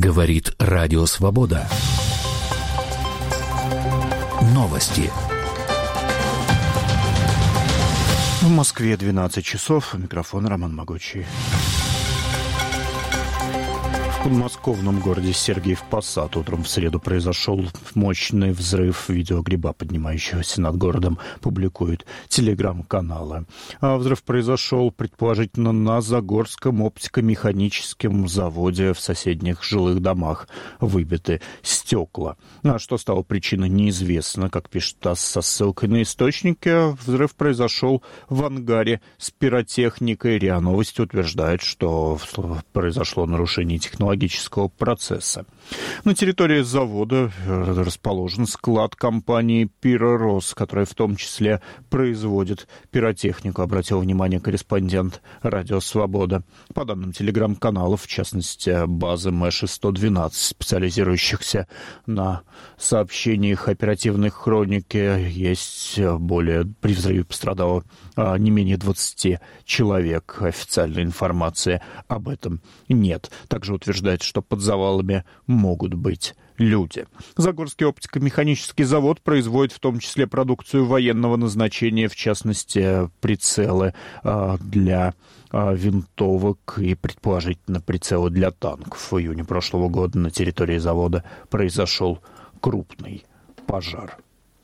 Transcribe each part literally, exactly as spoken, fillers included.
Говорит Радио Свобода. Новости. В Москве двенадцать часов. Микрофон Роман Могучий. В подмосковном городе Сергиев Посад утром в среду произошел мощный взрыв. Видео гриба, поднимающегося над городом, публикуют телеграм-каналы. А взрыв произошел, предположительно, на Загорском оптико-механическом заводе. В соседних жилых домах выбиты стекла. А что стало причиной, неизвестно. Как пишет ТАСС со ссылкой на источники, взрыв произошел в ангаре с пиротехникой. РИА Новости утверждает, что произошло нарушение технологии процесса. На территории завода расположен склад компании «Пиророс», которая в том числе производит пиротехнику, обратил внимание корреспондент «Радио Свобода». По данным телеграм-каналов, в частности, базы Мэши сто двенадцать, специализирующихся на сообщениях оперативной хроники, есть более... При взрыве пострадало не менее двадцати человек. Официальной информации об этом нет. Также утверждается, что под завалами могут быть люди. Загорский оптико-механический завод производит в том числе продукцию военного назначения, в частности, прицелы а, для а, винтовок и, предположительно, прицелы для танков. В июне прошлого года на территории завода произошел крупный пожар.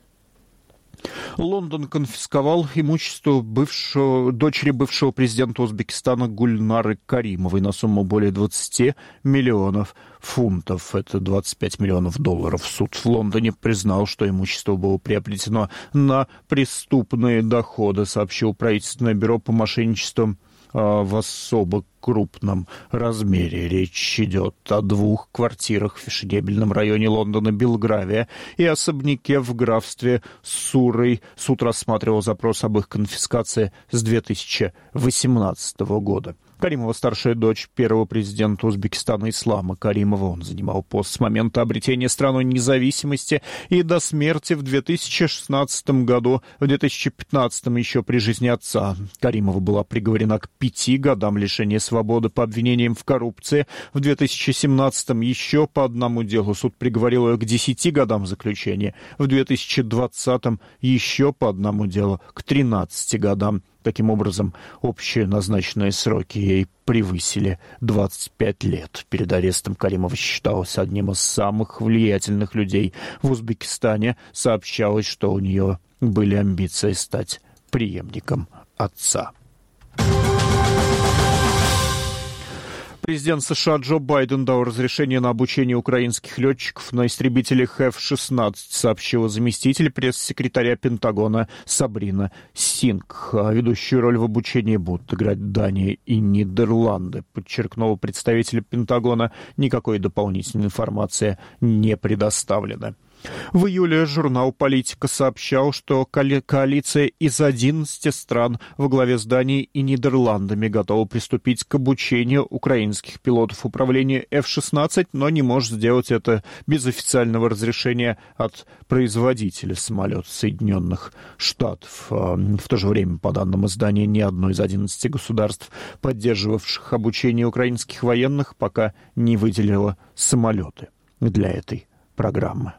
Лондон конфисковал имущество бывшего, дочери бывшего президента Узбекистана Гульнары Каримовой на сумму более двадцати миллионов фунтов. Это двадцать пять миллионов долларов. Суд в Лондоне признал, что имущество было приобретено на преступные доходы, сообщил правительственное бюро по мошенничеству в особо крупном размере. Речь идет о двух квартирах в фешенебельном районе Лондона Белгравия и особняке в графстве Суррей. Суд рассматривал запрос об их конфискации с две тысячи восемнадцатого года. Каримова — старшая дочь первого президента Узбекистана Ислама Каримова. Он занимал пост с момента обретения страной независимости и до смерти в две тысячи шестнадцатом году. В две тысячи пятнадцатом, еще при жизни отца, Каримова была приговорена к пяти годам лишения свободы по обвинениям в коррупции. В две тысячи семнадцатом еще по одному делу суд приговорил ее к десяти годам заключения. В две тысячи двадцатом еще по одному делу к тринадцати годам. Таким образом, общие назначенные сроки ей превысили двадцать пять лет. Перед арестом Каримова считалась одним из самых влиятельных людей в Узбекистане. Сообщалось, что у нее были амбиции стать преемником отца. Президент США Джо Байден дал разрешение на обучение украинских летчиков на истребителях эф шестнадцать, сообщила заместитель пресс-секретаря Пентагона Сабрина Сингх. Ведущую роль в обучении будут играть Дания и Нидерланды, подчеркнул представитель Пентагона. Никакой дополнительной информации не предоставлено. В июле журнал «Политика» сообщал, что коалиция из одиннадцати стран во главе с Данией и Нидерландами готова приступить к обучению украинских пилотов управления эф шестнадцать, но не может сделать это без официального разрешения от производителя самолета Соединенных Штатов. В то же время, по данным издания, ни одно из одиннадцати государств, поддерживавших обучение украинских военных, пока не выделило самолеты для этой программы.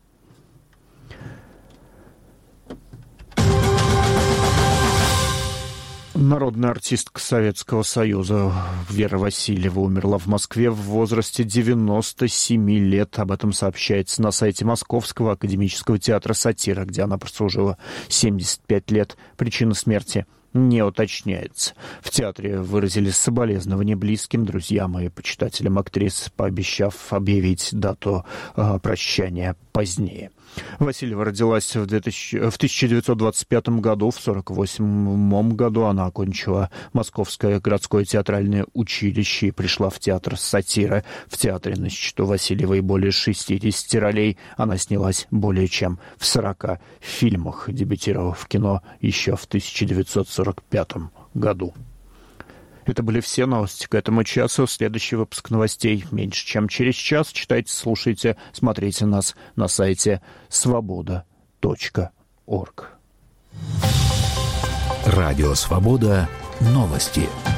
Народная артистка Советского Союза Вера Васильева умерла в Москве в возрасте девяноста семи лет. Об этом сообщается на сайте Московского академического театра «Сатира», где она прослужила семьдесят пять лет. Причина смерти не уточняется. В театре выразили соболезнования близким, друзьям и почитателям актрисы, пообещав объявить дату э, прощания позднее. Васильева родилась в, две тысячи, в тысяча девятьсот двадцать пятом году. В сорок восьмом году она окончила Московское городское театральное училище и пришла в театр «Сатира». В театре на счету Васильевой более шестидесяти ролей. Она снялась более чем в сорока фильмах, дебютировав в кино еще в тысяча девятьсот сорок пятом году. Это были все новости к этому часу. Следующий выпуск новостей меньше чем через час. Читайте, слушайте, смотрите нас на сайте свобода точка орг. Радио Свобода. Новости.